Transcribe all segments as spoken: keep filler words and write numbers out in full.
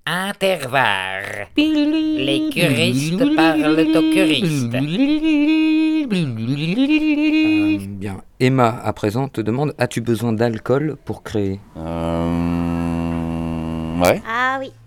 Intervar. Les curistes parlent aux curistes. Euh, bien. Emma, à présent, te demande, as-tu besoin d'alcool pour créer ? Euh... Ouais. Ah oui.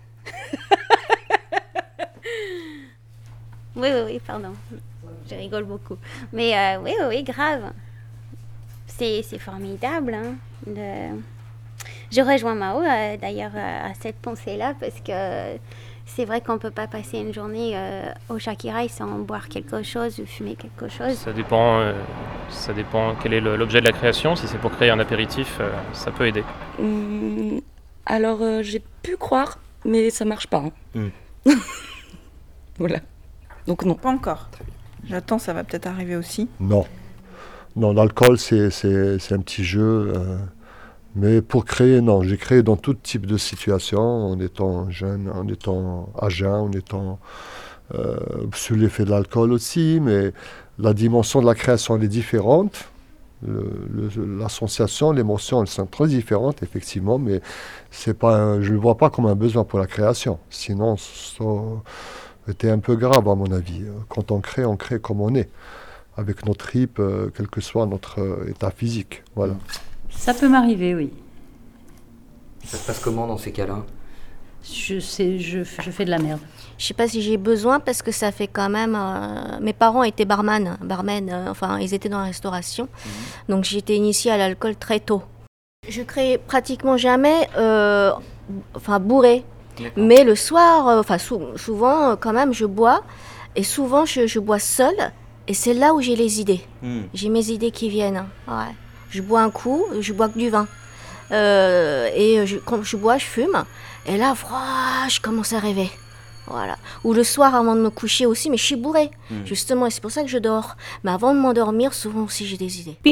Oui, oui, oui, pardon. Je rigole beaucoup. Mais euh, oui, oui, oui, grave. C'est, c'est formidable. Hein, de... Je rejoins Mao, euh, d'ailleurs, euh, à cette pensée-là, parce que c'est vrai qu'on ne peut pas passer une journée euh, au Shakirai sans boire quelque chose ou fumer quelque chose. Ça dépend, euh, ça dépend quel est le, l'objet de la création. Si c'est pour créer un apéritif, euh, ça peut aider. Mmh, alors, euh, j'ai pu croire, mais ça marche pas. Hein. Mm. Voilà. Donc non. Pas encore. J'attends, ça va peut-être arriver aussi. Non. Non, l'alcool, c'est, c'est, c'est un petit jeu. Euh, mais pour créer, non. J'ai créé dans tout type de situation, en étant jeune, en étant à jeun, en étant euh, sous l'effet de l'alcool aussi. Mais la dimension de la création, elle est différente. Le, le, l'association, l'émotion, elles sont très différentes, effectivement. Mais c'est pas un, je ne le vois pas comme un besoin pour la création. Sinon, ça était un peu grave, à mon avis. Quand on crée, on crée comme on est, avec nos tripes, euh, quel que soit notre euh, état physique. Voilà. Ça peut m'arriver, oui. Ça se passe comment dans ces cas-là ? Je, sais, je, je fais de la merde. Je sais pas si j'ai besoin parce que ça fait quand même... Euh, mes parents étaient barman, barmen, euh, enfin ils étaient dans la restauration. Mmh. Donc j'ai été initiée à l'alcool très tôt. Je crée pratiquement jamais, euh, enfin bourrée. D'accord. Mais le soir, enfin euh, sou- souvent euh, quand même je bois. Et souvent je, je bois seule. Et c'est là où j'ai les idées. Mmh. J'ai mes idées qui viennent. Ouais. Je bois un coup, je bois que du vin. Euh, et je, quand je bois, je fume. Et là, froid, je commence à rêver. Voilà. Ou le soir avant de me coucher aussi, mais je suis bourrée. Mmh. Justement, et c'est pour ça que je dors. Mais avant de m'endormir, souvent aussi j'ai des idées.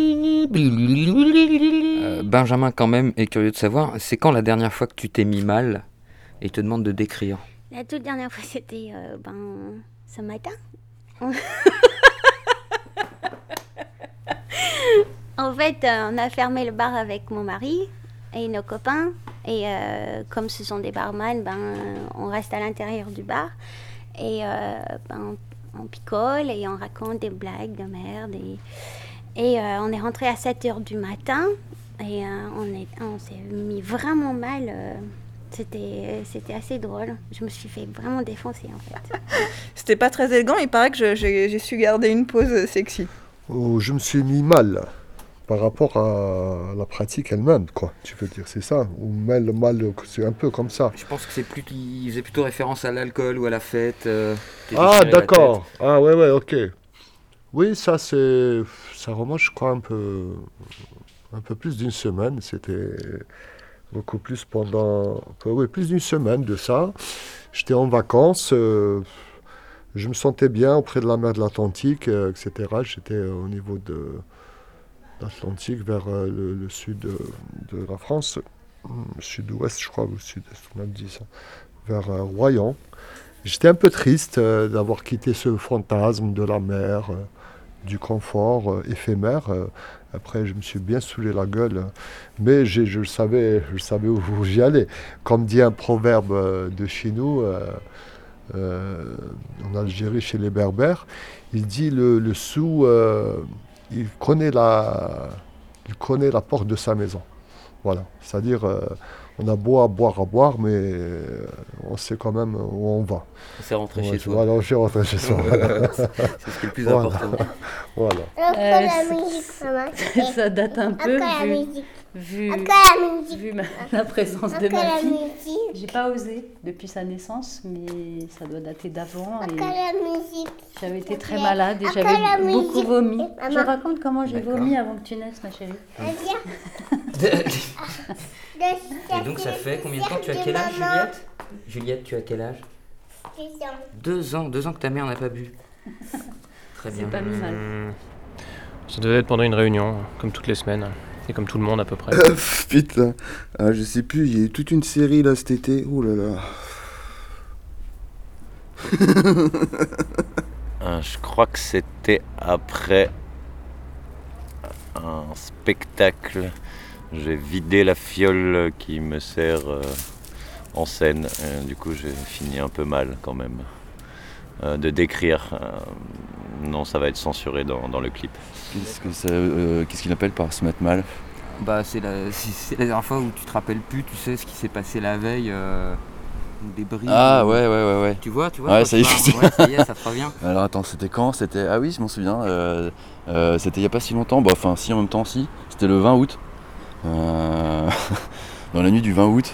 Euh, Benjamin, quand même, est curieux de savoir, c'est quand la dernière fois que tu t'es mis mal et il te demande de décrire ? La toute dernière fois, c'était euh, ben, ce matin. En fait, euh, on a fermé le bar avec mon mari et nos copains. Et euh, comme ce sont des barman, ben, on reste à l'intérieur du bar. Et euh, ben, on, on picole et on raconte des blagues de merde. Et, et euh, on est rentré à sept heures du matin. Et euh, on, est, on s'est mis vraiment mal. Euh, c'était, c'était assez drôle. Je me suis fait vraiment défoncer, en fait. C'était pas très élégant. Il paraît que je, j'ai, j'ai su garder une pose sexy. Oh, je me suis mis mal. Par rapport à la pratique elle-même, quoi, tu veux dire, c'est ça, ou mal, mal, c'est un peu comme ça. Je pense que c'est plus, il faisait plutôt référence à l'alcool ou à la fête. Euh, ah, d'accord, ah ouais, ouais, ok. Oui, ça, c'est, ça remonte, je crois, un peu, un peu plus d'une semaine, c'était beaucoup plus pendant, oui, plus d'une semaine de ça. J'étais en vacances, euh, je me sentais bien auprès de la mer de l'Atlantique, euh, et cetera. J'étais au niveau de... l'Atlantique vers euh, le, le sud de, de la France, sud-ouest je crois, ou sud-est, on a dit ça, vers euh, Royan. J'étais un peu triste euh, d'avoir quitté ce fantasme de la mer, euh, du confort euh, éphémère. Euh, après, je me suis bien saoulé la gueule, mais j'ai, je savais, je savais où, où j'y allais. Comme dit un proverbe euh, de chez nous, euh, euh, en Algérie, chez les Berbères, il dit le, le sou... Euh, Il connaît, la, il connaît la porte de sa maison. Voilà. C'est-à-dire, euh, on a beau à boire, à boire, mais euh, on sait quand même où on va. On s'est rentré ouais, chez soi. Voilà, on s'est rentré chez soi. C'est ce qui est le plus voilà. important. Voilà. Euh, la musique, ça date un peu, vu, vu, vu ma, la présence de ma fille. J'ai pas osé depuis sa naissance, mais ça doit dater d'avant. Et j'avais été très malade et j'avais beaucoup vomi. Je raconte comment j'ai D'accord. vomi avant que tu naisses, ma chérie. Et donc ça fait combien de temps? Tu as quel âge, Juliette? Juliette, tu as quel âge? Deux ans. Deux ans, deux ans que ta mère n'a pas bu. Très bien. C'est pas mis mal. Mmh. Ça devait être pendant une réunion, comme toutes les semaines. Et comme tout le monde à peu près. Euh, putain, ah, je sais plus, il y a eu toute une série là cet été. Oh là là. euh, je crois que c'était après un spectacle. J'ai vidé la fiole qui me sert euh, en scène. Euh, du coup, j'ai fini un peu mal quand même euh, de décrire. Euh, non, ça va être censuré dans, dans le clip. Qu'est-ce, que ça, euh, qu'est-ce qu'il appelle par se mettre mal? Bah c'est la, c'est, c'est la dernière fois où tu te rappelles plus, tu sais ce qui s'est passé la veille, euh, des bris. Ah euh, ouais, ouais, ouais, ouais. Tu vois, tu vois. Ouais, toi, ça tu y est, vois, ouais, ça y est, ça te revient. Alors attends, c'était quand? C'était... Ah oui, je m'en souviens. Euh, euh, c'était il n'y a pas si longtemps. Bah, enfin, si, en même temps, si. C'était le vingt août. Euh, dans la nuit du vingt août.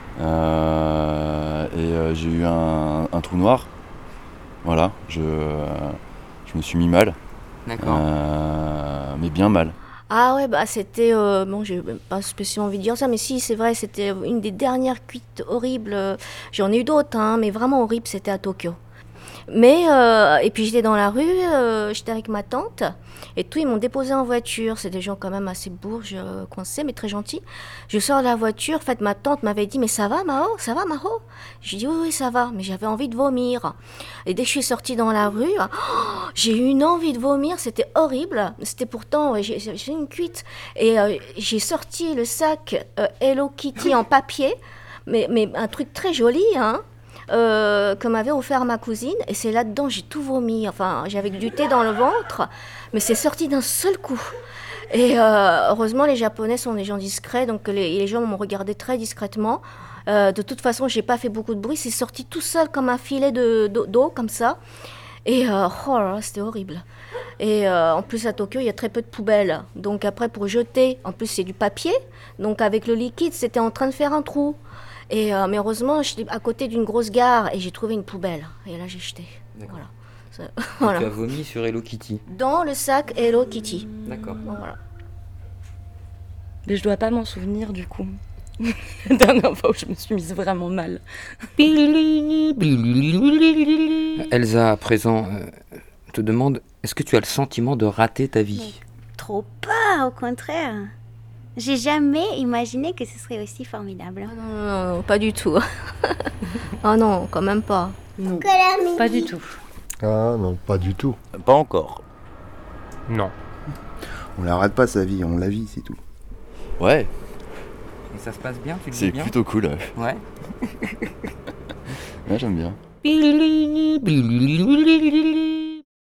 Euh, et euh, j'ai eu un, un trou noir. Voilà, je, euh, je me suis mis mal. D'accord. Euh, mais bien mal. Ah ouais, bah c'était... Euh, bon, j'ai pas spécialement envie de dire ça, mais si, c'est vrai, c'était une des dernières cuites horribles. J'en ai eu d'autres, hein, mais vraiment horribles, c'était à Tokyo. Mais, euh, et puis j'étais dans la rue, euh, j'étais avec ma tante, et tout, ils m'ont déposé en voiture. C'est des gens quand même assez bourges, euh, coincés, mais très gentils. Je sors de la voiture, en fait, ma tante m'avait dit « Mais ça va, Mao? Ça va, Mao ?» J'ai dit « Oui, oui, ça va. » Mais j'avais envie de vomir. Et dès que je suis sortie dans la rue, oh, j'ai eu une envie de vomir, c'était horrible. C'était pourtant, ouais, j'ai, j'ai une cuite. Et euh, j'ai sorti le sac euh, Hello Kitty en papier, mais, mais un truc très joli, hein. Euh, que m'avait offert ma cousine, et c'est là-dedans j'ai tout vomi, enfin j'avais du thé dans le ventre, mais c'est sorti d'un seul coup. Et euh, heureusement les Japonais sont des gens discrets, donc les, les gens m'ont regardé très discrètement. Euh, de toute façon j'ai pas fait beaucoup de bruit, c'est sorti tout seul comme un filet de, d'eau, d'eau comme ça. Et euh, oh là là, c'était horrible. Et euh, en plus à Tokyo il y a très peu de poubelles, donc après pour jeter, en plus c'est du papier, donc avec le liquide c'était en train de faire un trou. Et euh, mais heureusement, j'étais à côté d'une grosse gare et j'ai trouvé une poubelle. Et là, j'ai jeté. D'accord. Voilà. Ça, Donc, voilà. tu as vomi sur Hello Kitty. Dans le sac Hello Kitty. D'accord. Bon, voilà. Mais je dois pas m'en souvenir du coup. La dernière fois où je me suis mise vraiment mal. Elsa, à présent, euh, te demande, est-ce que tu as le sentiment de rater ta vie? Trop pas, au contraire. J'ai jamais imaginé que ce serait aussi formidable. Ah non, non, non, pas du tout. Ah non, quand même pas. Non, pas du tout. Ah non, pas du tout. Pas encore. Non. On la rate pas sa vie, on la vit, c'est tout. Ouais, Et ça se passe bien, tu le c'est vis bien? plutôt cool. Ouais. Ouais, j'aime bien.